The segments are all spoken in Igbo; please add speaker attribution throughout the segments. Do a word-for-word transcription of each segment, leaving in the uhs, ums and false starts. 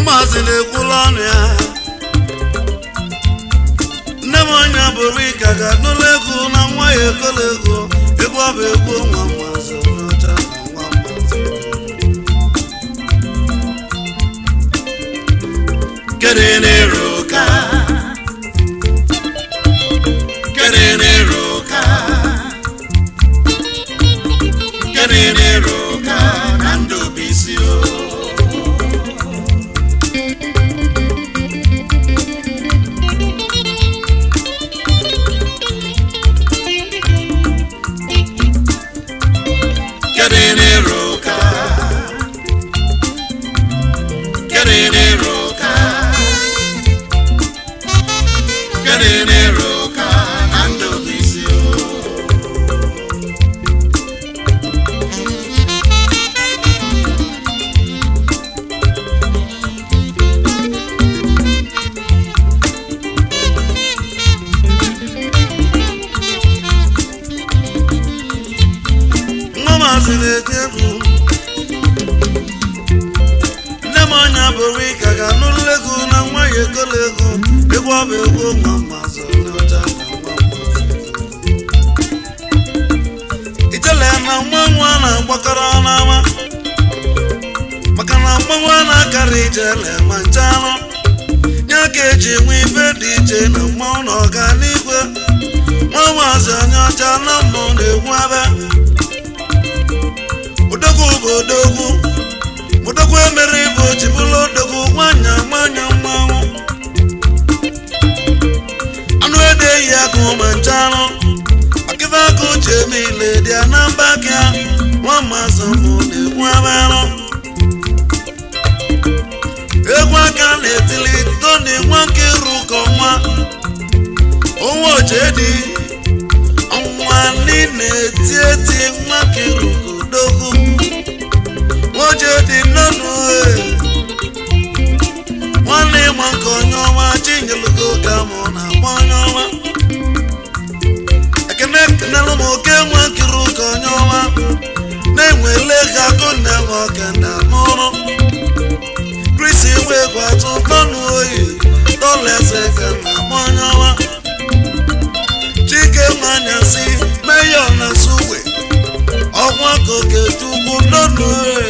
Speaker 1: maazị na-ekwula ọnụ ya nne m onye bụrụ ịka ga n'ụlọ ego na nwa ya ekolo ego ego ọ bụ egwu nwa maazị n'ọcha na nwa maazị kerene roka kerene roka kerene roka na ndobisi o kerene roka kerene roka kerene roka na ndobisi o Zinejebu nne m anya bụrụ ịka ga n'ụlọ ego na nwa ya ekolo ego ego ọ bụ ego nwa maazị n'ọcha na nwa maazị ijele na nwa nwa na-agbakọrọ n'ama maka na mmanwụ na-akara ijele ma nchanụ ya ka eji nwe ibe dị iche na mmanwụ na ọganigwe nwa maazị anya ọcha na mmụ na-egwu ebe Odogwu odogwu odogwu emere ibu jibụla odogwu nwanya nwanya mmanwụ anụ ede yi akụ ma nchanụ akịba akụ ji eme ile dị ya na mba gị nwa mazụ mbụ na-egwu abarụ egwu aka na-etili toni nwa nke ru ụkọ nwa onwe ojedi ọnwa niile eti eti nwa nke ru odogwu oje dị nnọnụ nwanne ịma nke onye ọma chinyelugo ka mụ na-akpọ onye ọma ekene kenelụ m oke nwa nkiri ụka onye ọma na-enwele ka akụ nne m oke nda n'ụrụ krisi nwe egwu atụ nnọnụ oyi tọlese ka na-akpọ onye ọma chike nwanyasị meyọ na sugbe ọgwa ka oke chukwu nnọnụ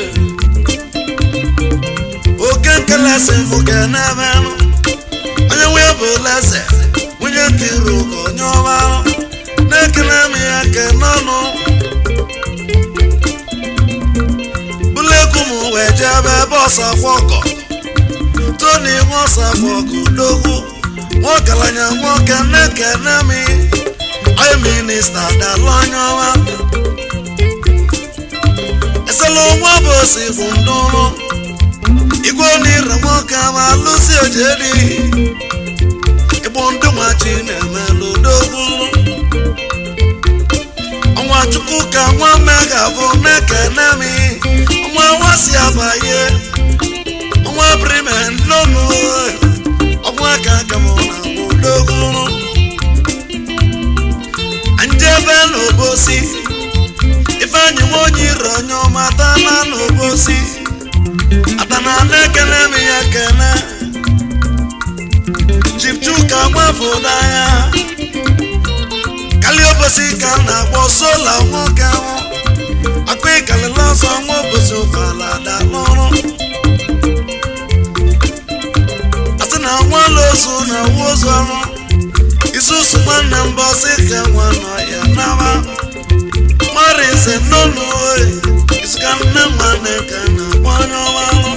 Speaker 1: oke nkelesi mfuke n'ebe nụ onye nwee bụ leze nwunye nkiri ụka onye ọma na-ekele m ya ke n'ọnụ buleku m wee jee ebe ebe ọsakwa ọkọ toni nwe ọsakwa ọkọ udogwu nwokelanya nwoke na-ekele m onye minista dalụ onye ọma esela nwa bụ osi bụ ndụrụ igwe onire nwoke ma alụsi ojedi ịbụ ndị nwachi na-emelụ odogwu ọnwa chukwu ka nwa mega bụ na-ekene m ọnwa nwasi abaye ọnwa brimen n'ọnụ ọnwa ka aka m na bụ odogwu anjebe n'obosi ifeanyị nwa onye ire onye ọma tana n'obosi atana na-ekene m ya kene chipchuka nwafoda ya kali obosi ka na-akpọ sola nwoke ahụ akụ ịkalịla ọsọ nwa obosi ụfala da n'ọrụ asị na nwala ozu na nwa ozu ọrụ isusu nwanne mbọsi ka nwa nọ ya nama marinze n'ọnụ oyi isuka nne nwanne ka na-akpọ onye ọma ọrụ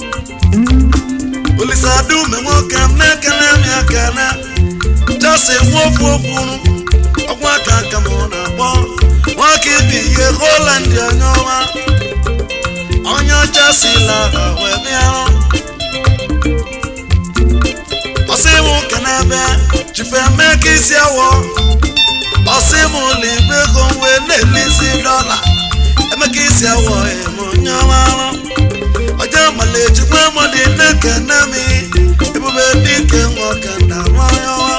Speaker 1: olisadume nwoke m na-ekele m ya kene jasi nwofu okwuru ọgwụ aka aka m na-akpọ nwoke ibi ihe Holland onye ọma onye ọcha si lara wee bịarụ ọsịmụ kenebe chife mmeka isi awọ ọsịmụ libe ego wee na-elisi dọla emeka isi awọ eme onye ọma ọrụ ọjọ mala ejikwa mọdị na-ekene m ebube dike nwoke nda onye ọma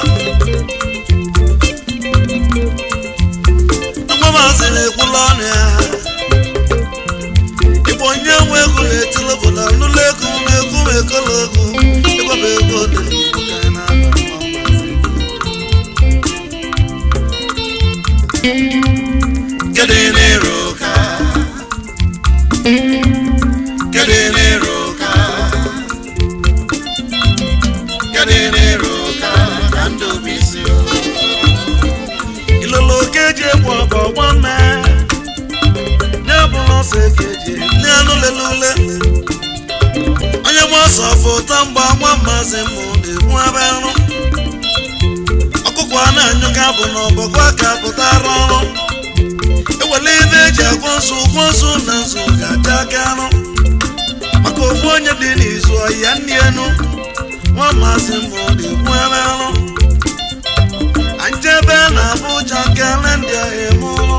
Speaker 1: Maazị na-ekwula ọnụ ya Igbo onye nwe ego na-etili obodo n'ụlọ ego na-egwu ekologo ịgwaba ego dị Kedene roka Kedene roka Kedene roka Nando bisio Ilolo keje bwaba wame Nyabulo se keje Nyanu lelule Anya mwasa fota mba mwamaze mwode mwabeno Okukwa na nyoka bono bokwa kaputaro Eweleve ja kwansu kwansu na nsu gatakano Makofu onye dị n'izu ya ndienu Mwamazi mwode mwabeno Anjebe na Abuja kalendia emulo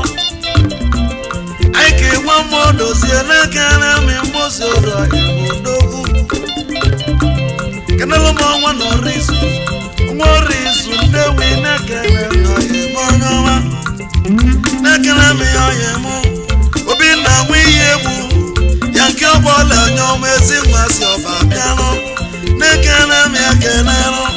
Speaker 1: Aike wamodo siene kene mimbosi ora emudoku Kenelo mwa norizu Mworizu ndewi nekene na emonyowa Nekene mi oyemu Obi na wiyebu Yanki obola nyome zimasi oba piano Nekene mi akenero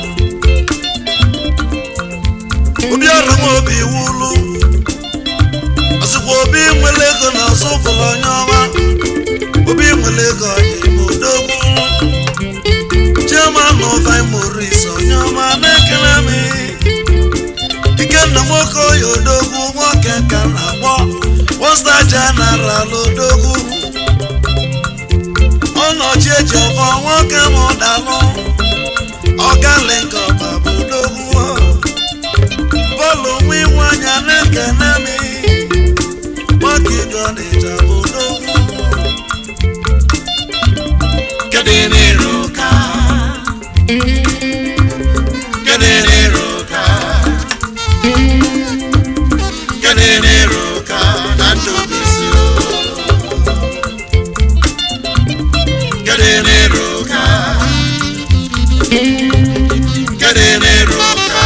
Speaker 1: Obi oromo obi wulu Asukwa obi mwelego na sofolo nyoma Obi mwelego imudoku Chairman of Imoriso nyoma nekene mi Ikena mwoko yodogu mwake kanabo Wasta general odogu Ono cheche of mwake modalo Oga linko babu dogu Follow me wanya nekene mi Wakigone jabu dogu Kedene roka Kedene roka Kedene roka Nando bisio Kedene roka Kedene roka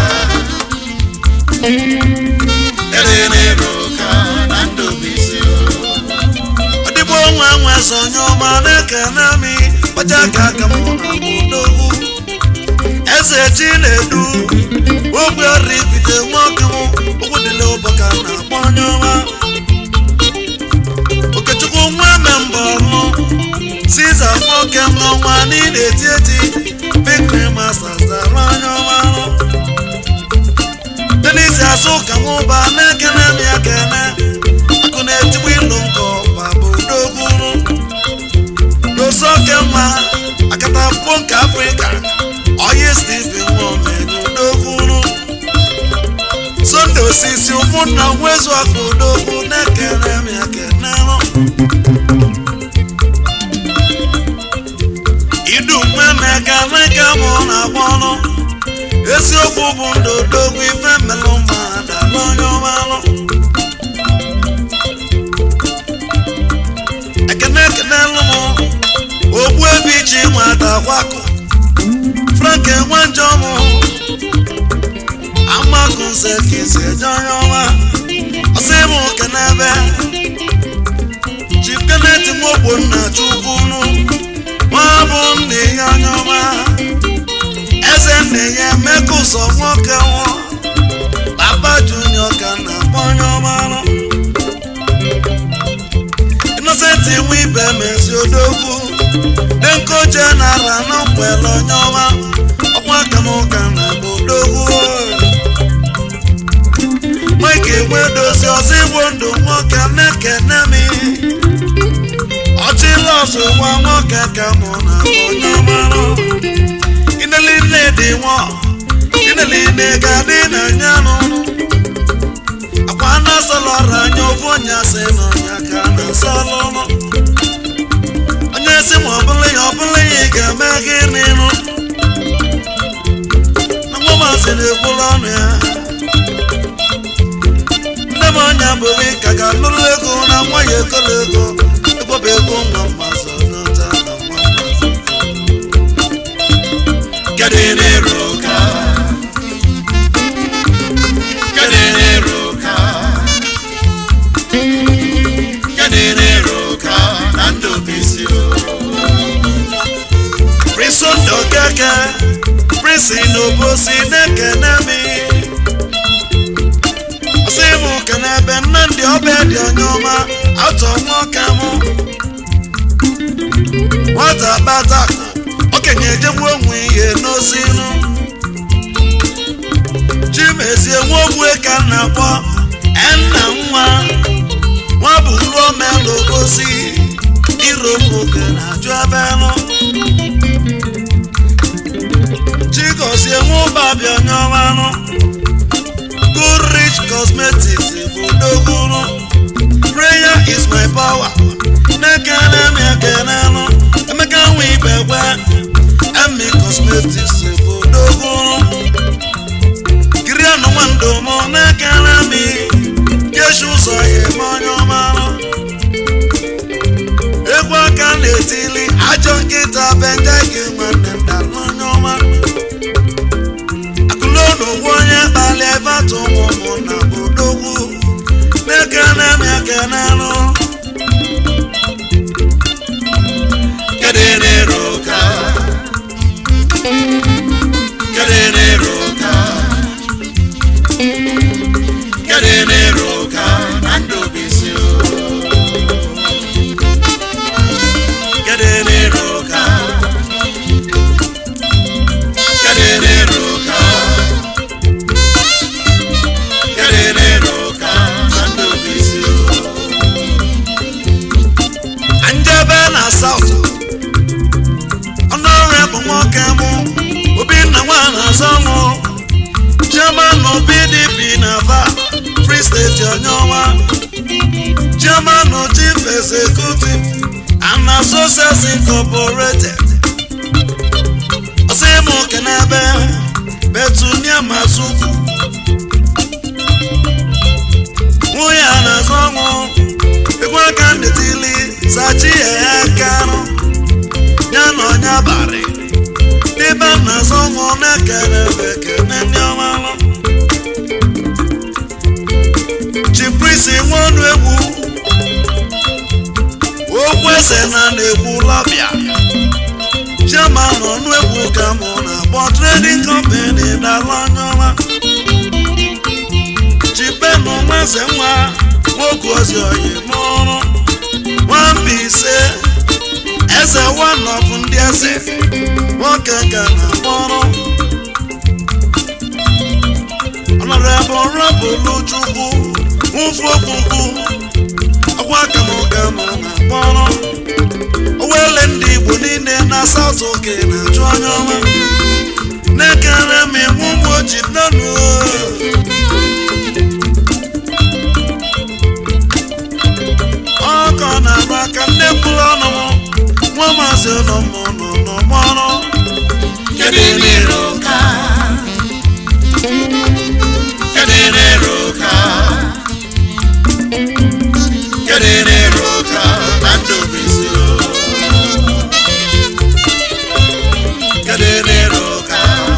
Speaker 1: Kedene roka Nando bisio Adibo nwa nwa sonyo manekene mi Wajaka kamona mudogu Eze chinedu Ogwe ripite mwakamu Ogudile obaka na ponyowa Okechukwu nwa membolo Siza foke mnongwa nine tieti Bikri masasa ranyowa Denisi asuka muba nekene miyakene Akune tiwilo mko babu doguru Dosoke ma Akata ponka Afrika Oye Stephen Women doguru Sonde osisi umuna wezo akudogu nekene miyakenero Idu mweme kameka mona bono Esi okubu ndodogu ife meloma dalonyo malo Ekene kene lumo Ogwe bichi mwata wako Franke wanjomo Amakunse kise jonyowa Osimu kenebe Chief Kenneth Mobo na chukunu Mabu ndi yanyoma Eze neye mekuso mwoke wo Baba Junior kana ponyoma no Innocenti wibe mesi odogu Denko general no pwelo nyowa Okwa kamo kana bodogu Mwike wedosi oziwondo mwoke nekene mi Ochilosu wa mwoke kamo na ponyoma no Ineline diwo Ineline gadi na nyano Akwana solora nyovo nyase no nyaka na solomo Onyesi mwabuli yobuli igame girnino Na mwoma zine bulonu ya Nemonya buli kaga lulego na mwaye kolego Ego bego mwama zonota na mwama zonota Kedene roka Kedene roka Kedene roka Nando bisio Sunday Okeke Prince Inobosi Nekenemi Osimu Kenebe Nnamdi Obedi Onyoma Auto Nwokemu Wata Batako Okenye Jemwe Onwiye N'Osinu Chimezie Nwogwe ka na-akpọ Enna Nwa Nwabulu Omelobosi Iromoke na-ajụ ebelu Chigozie Nwubabi Onyomanu Good Rich Cosmetics Ibudogunu Prayer is my power Nekenemi Ekenelu Emeka Nwibegwe Emi Cosmetics Ibudogunu Kiriano Nwandomo Nekenemi Keshu Zoye Onyomanu Egwu aka na-etili ajọ nkịta benjeki nwanne ndalụ Onyoma Akụlono onye kpali ebe atụ ụmụ na bodogwu Nekenemi Ekenelu Kedere Roka Kedere Roka Kedere Roka Nandobisi Kedere Roka Kedere Roka Kedere Roka Nandobisi Anjebe na South Honorable Nwokemu Obinna Nwanazonwu Chairman of P D P Nava Free State Onyoma Chairman of Chief Executive and Associates Incorporated Osimu Kenebe Betunia Masuku Nwuya Nazonwu Egwa Kandetili Sachi Ekano Nyano Nyabari Diba Nazonwu Nekenebe Kenene Omalo Chiprisi Nwanwewu Okwese na na-ekwu lọbịa Chairman Onwegwu ka mụ na-akpọ Trading Company n'ala Onyoma Chipenu Nwanze Nwa nwoke ozi oyi mụrụ Nwambise Eze one of ndị eze nwoke ka na-akpọrọ Honorable Rabulu Chukwu Nwufuokwukwu Ọkwa kamokamu na-akpọrọ Owele ndị Igbo niile na South Oke na-ajụ Onyoma Nekenemi Nwumu Oji Nnonu Ọkọ na-agba ka nne kwuru ọnụ nwa maazị ọnọmụ nọ n'ọgbọrọ Kedere Roka Kedere Roka Kedere Roka Nandobisi Kedere Roka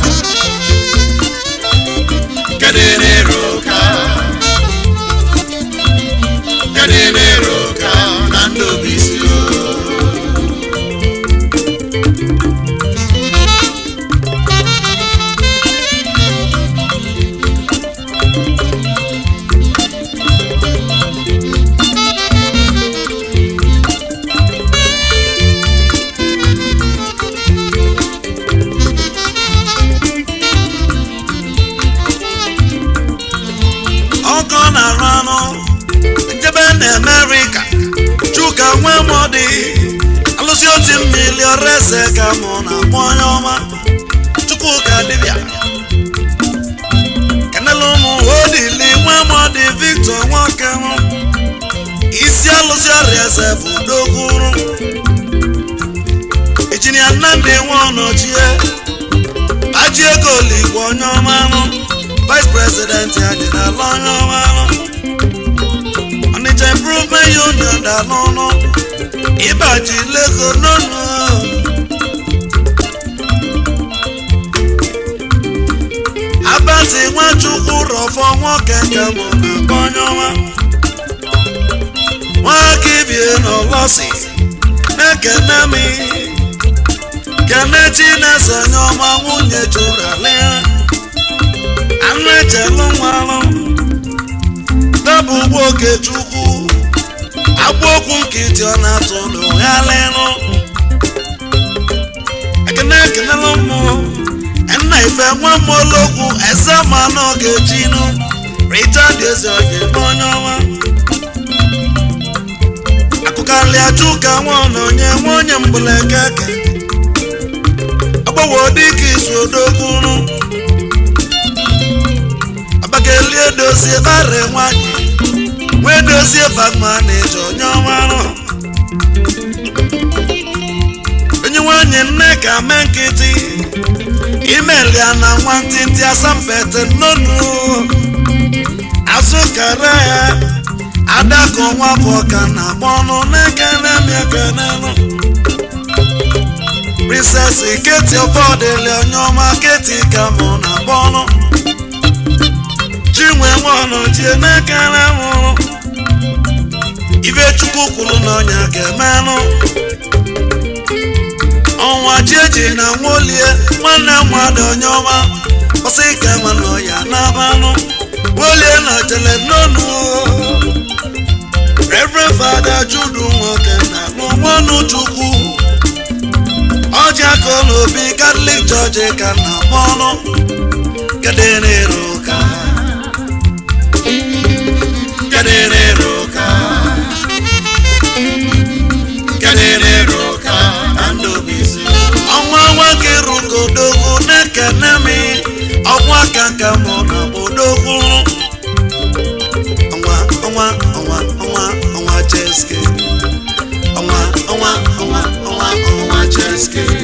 Speaker 1: Kedere Roka Kedere Roka Nandobisi America Chuka Nwemodi Alụsị oti mmili orese ka mụ na-akpọ Onyoma Chukwuka dibịa Kenelu ụmụ Odili Nwemodi Victor Nwokemu Isi alụsị orese bụ Doguru Injinia Nnamdi Nwonochie Aji ego Oligbo Onyoma Vice President Adịdala Onyoma Improvement Union da nono Ibaji lego nono Abasi Nwachukwu Rofo Nwokeke mụ na Onyoma Nwakibie n'Olosi Nekenemi Kenechi na-esonye ọma nwunye chụrali anụ echelu nwarụ dabụ ugbo Okechukwu agba okwu nkịtị ọ na-atụlụ ya lịrụ ekene ekenelụ mmụọ nna ife nwa mmụọlokwu eze ma n'oge chinu Richard eze oge onye ọma akụkarịa chuka nwa na onye nwa onye mgbelekeke agbawo dịka isu odokwuru abageli edozie bare nwanyị wee dozie bagman eji onye ọmarụ onye nwanyị nne ka mee nkịtị imelia na nwantịntị asampete nnonu azụkara ya adaka ọnwa bụ ọka na akpọnụ na-ekene mịakenenụ Princess Keti ọbọdịli onye ọma Keti ka mụ na akpọnụ Chinwe nwanụ jie na-ekene mụrụ ibe Chukwu kwuru na ọnya ga-emenụ ọnwa jeje na nwolie nwanne mmadụ onye ọma ọsị ka manụ ya n'abanụ nwolie na jele nnọnụ Reverend Father Judu nwoke na nwanụ Chukwu ọjà kan obi Catholic Church ka na mọnụ kedere roka kedere roka kedere roka andobisi ọnwa nwoke rukodogo na-ekene mi ọnwa kanka mụ na bodogo ọnwa ọnwa ọnwa ọnwa ọnwa cheske ọnwa ọnwa ọnwa ọnwa ọnwa cheske